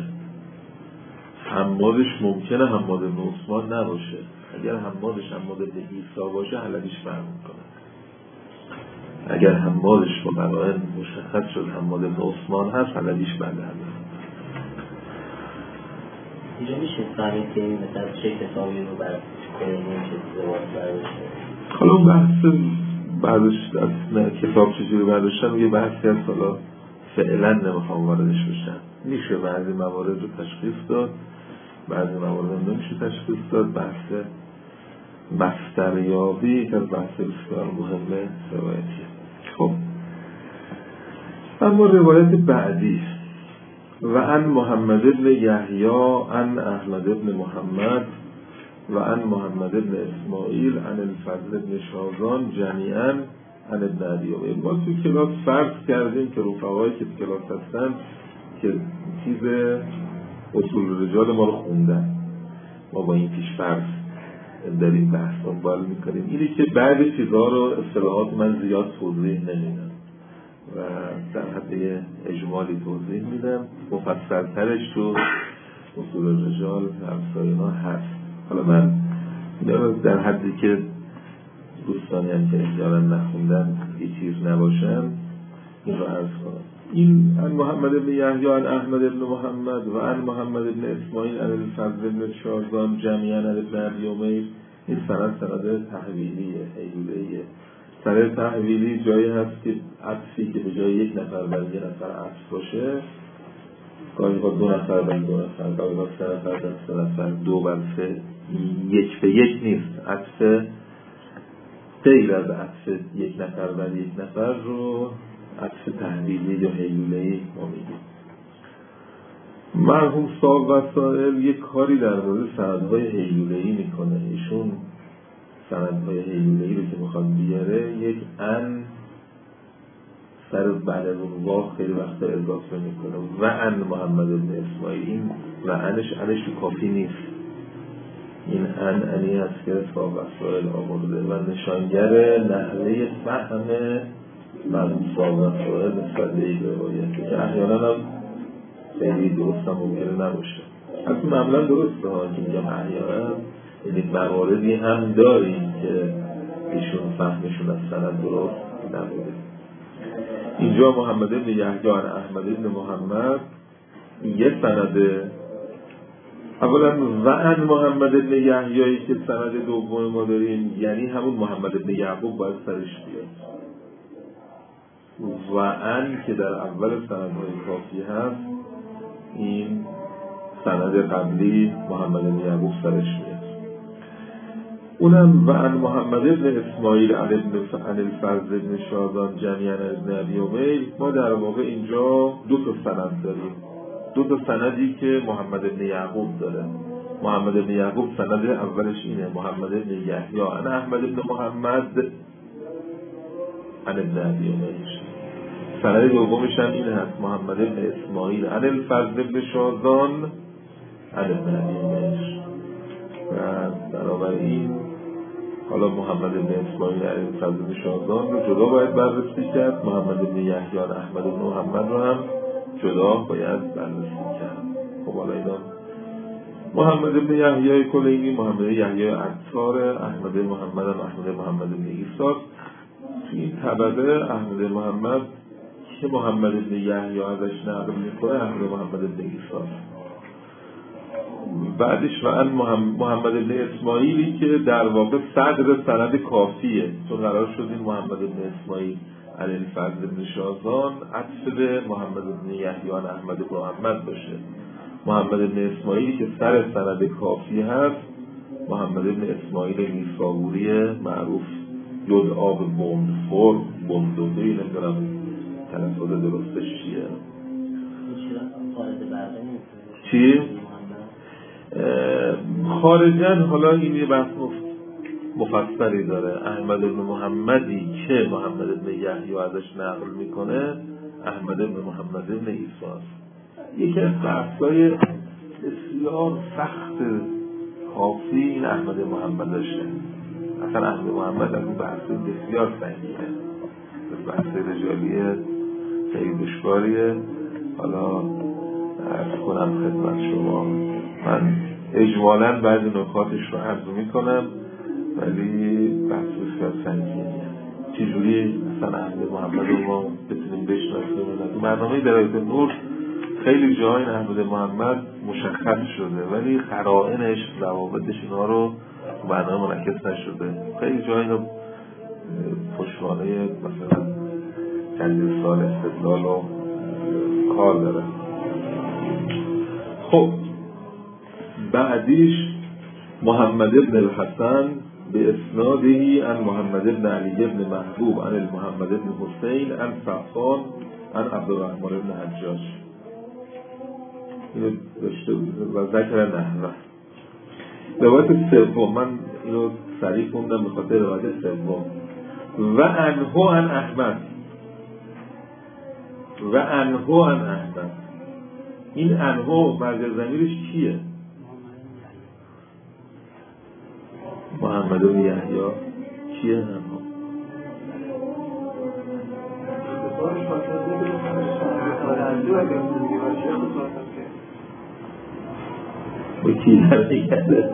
حمادش ممکنه حماد ابن عثمان نباشه. اگر حمادش حماد ابن عیسی باشه حلبیش فرق میکنه. اگر حمادش با قرائن مشخص شد حماد ابن عثمان هست حلبیش بنده هست. اینجا میشه فهمید که مثلا چه کتابی رو برای کنیم چه زواد برداشته؟ حالا بحث برداشت از کتاب چجوری برداشتن یه بحثی هست، حالا فعلا نمیخوام واردش بشم. میشه بعضی موارد رو تشخیص داد، بعضی موارد نمیشه تشخیص داد. بحث مصدریابی یک از بحث بسیار مهمه روایتیه. خب اما روایت بعدی و ان محمد بن یحیی ان احمد بن محمد و ان محمد بن اسماعیل ان الفضل بن شاذان جمیعا ان ابن ابی عمیر. ما تو کلاس فرض کردیم که رفقایی که تو کلاس هستن که چیز اصول رجال ما رو خوندن، ما با این پیش فرض داریم بحث دنبال میکنیم. اینی که بعد چیزها رو اصطلاحات من زیاد توضیح نمیدم و در حد اجمالی توضیح میدم، مفصلترش تو اصول رجال همساینا هست. حالا من در حدی که دوستانی هم که احیانا نخوندن یه چیز نباشن این رو عرض کنم. این ان محمد بن یحیی ان احمد بن محمد و ان محمد بن اسماعیل ان الفضل بن شاذان جمیعا ان ابن ابی عمیر، این سند سند تحویلیه، حیولیه. سند تحویلی جایی هست که عطفی که به جای یک نفر بر یک نفر عطف باشه، گاهی با دو نفر بر دو نفر، گاهی با سه نفر بر سه نفر، دو بر سه، یک به یک نیست. عطف غیر از عطف یک نفر بر یک نفر رو عطف تحویلی یا حیولی ما میگیم. مرحوم صاحب وسائل یک کاری در مورد سندهای حیولی میکنه. ایشون سندهای حیولی رو که میخواد بیاره یک ان سر بعد از اون واقع خیلی وقت اضافه میکنه و ان محمد بن اسماعیل. این و انش انش کافی نیست. این ان انی هست که صاحب وسائل آورده و نشانگر نحوه فهم مرحوم صاحب وسائل نسبت به این روایت که احیانا هم خیلی درست هم ممکنه نباشه. از معمولا درسته ها که میگم احیانا یعنی مواردی هم داریم که ایشون فهمشون از سند درست نبوده. اینجا محمد بن یحیی عن احمد بن محمد یه سنده. اولا و ان محمد بن یحیی که سند دوم ما داریم یعنی همون محمد بن یعقوب باید سرش بیاد. و ان که در اول سندهای کافی هست این سند قبلی محمد بن یعقوب سرش بیاد. اونم و ان محمد بن اسماعیل عن الفضل بن شاذان جمیعاً ابن ابی امیل. ما در واقع اینجا دو تا سند داریم، دو تا سندی که محمد بن یعقوب داره. محمد بن یعقوب سند اولش اینه محمد بن یحیی عن احمد بن محمد عن ابن ابی امیل. سند دومش هم این هست محمد بن اسماعیل عن الفضل بن شاذان عن ابن ابی امیل. و بنابراین حالا محمد بن اسماعیل عن الفضل بن شاذان رو جدا باید بررسی کرد، محمد بن یحیی عن احمد بن محمد رو هم جدا باید بررسی کرد. خب حالا اینا محمد بن یحیی کلینی، محمد بن یحیی عطار، احمد محمد هم احمد محمد بن عیسی. توی این طبقه احمد محمد که محمد بن یحیی ازش نقل میکنه احمد محمد بن عیسی. بعدش و ان محمد بن اسماعیلی که در واقع صدر سند کافیه، چون قرار شد این محمد بن اسماعیل عن الفضل بن شاذان عطف به محمد بن یحیی عن احمد بن محمد باشه. محمد بن اسماعیلی که سر سند کافی هست محمد بن اسماعیل نیسابوری معروف یدعا به بندخور بندوزی، نمیدونم تلفظ درستش چیه. چی؟ خارجن حالا این یه بحث مفصلی داره. احمد بن محمدی که محمد بن یحیی ازش نقل میکنه احمد بن محمد بن عیسی است. یکی از بحثای بسیار سخت کافی این احمد محمد داشته. اصلا احمد محمد از این بحث بسیار سنگینه، بحث رجالی خیلی دشواریه. حالا عرض کنم خدمت شما من اجمالاً بعضی نکاتش رو عرض میکنم ولی بحث بسیار سنگینه. چجوری اصلا احمد محمد رو ما بتونیم بشناسیم؟ برنامه درایت نور خیلی جای این احمد محمد مشخص شده ولی قرائنش ضوابطش اینا رو برنامه منعکس نشده. خیلی جای اینو پشتوانه مثلا چند سال استدلال و کار داره. خب بعدیش محمد بن الحسن به اسنادهی عن محمد بن علی بن محبوب عن المحمد بن حسین عن صفان عن عبدالرحمن بن حجاج. اینو داشته بود و ذکر نحوه. روایت سوم من اینو سریع خوندم به خاطر روایت سوم. و انهو عن احمد و انهو عن احمد. این انهو مرجع ضمیرش کیه؟ محمد بن یحیی. کیه انهو؟ با کی در میگرده؟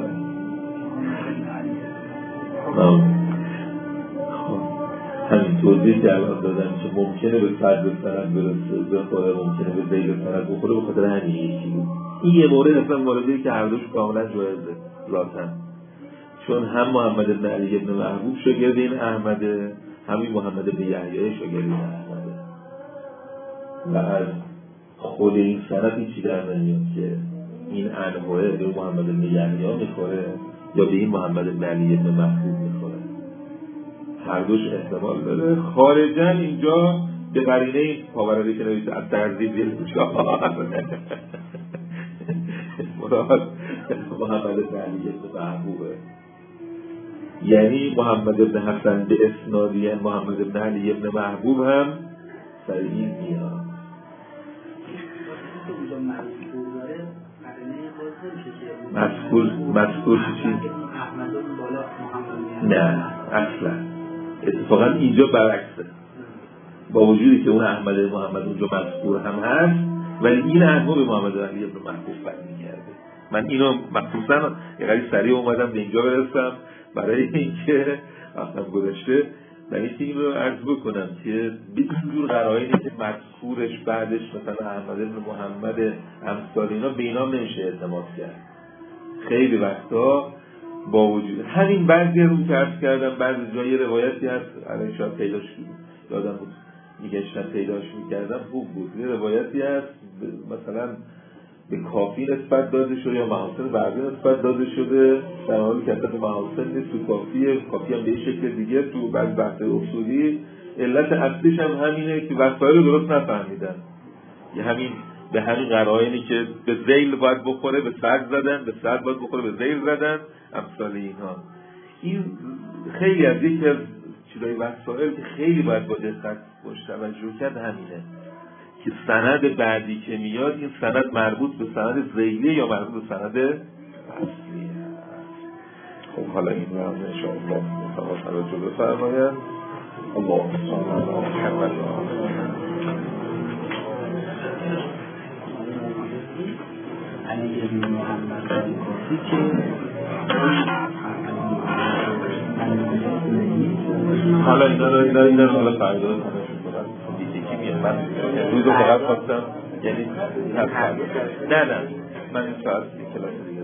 همین توضیح که الان دادم که ممکنه به فرد سند برسه بخوره، ممکنه به زیل سند بخوره، به خاطر همین یکی بود. این یه مورد اصلا موردی که هر دوش کاملا جایزه ذاتن، چون هم محمد بن علی بن محبوب شاگرد این احمده، همین محمد بن یحیی شاگرد این احمده و از خود این سند هیچی در نمیاد که این انواعه به محمد بن یحیی میخوره یا به این محمد بن علی بن محبوب میخوره. هر دوش احتمال داره. خارجن اینجا به قرینه پاورده که نویسه از ترزیب دیل مراد محمد بن علی بن محبوبه، یعنی محمد بن حسن به اسنادی محمد بن علی بن محبوب هم صحیح میاد. مذکور مذکور چی؟ نه اصلا اتفاقا اینجا برعکسه، با وجودی که اون احمد محمد اونجا مذکور هم هست ولی این انها به محمد علی بن محبوب برمیگرده. من اینو مخصوصا یه قدری سریع اومدم به اینجا برسم برای اینکه وقتم گذشته ولی که این رو عرض بکنم که به اینجور قرائنی که مذکورش بعدش مثلا احمد بن محمد امثال اینا به اینا نمیشه اعتماد کرد. خیلی وقتا با وجود همین بعضی رو که عرض کردم بعضی جای روایتی هست الان شاید پیداش یادم بود میگشتم پیداش میکردم خوب بود. یه روایتی هست مثلا به کافی نسبت داده شده یا محاسن بعضی نسبت داده شده در حالی که اصلا محاسن نیست تو کافیه، کافی هم به این شکل دیگه تو بعض بحث اصولی علت اصلیش هم همینه که وسایل رو درست نفهمیدن. یه همین به همین قرائنی که به ذیل باید بخوره به صد زدن، به صد باید بخوره به ذیل زدن، امثال اینها. این خیلی از یکی از چیزای وسایل که خیلی باید با دقت باش توجه کرد همینه که سند بعدی که میاد این سند مربوط به سند ذیلیه یا مربوط به سند اصلیه. خب حالا این رو هم انشاءالله مطمئن توجه بفرماید. الله محمد علی ابن محمد کافی که حالا اینا رو اینا اینا رو حالا فردا کنشون کنم دیگه کی میاد من روز رو فقط خواستم یعنی نه نه من این ساعت کلاس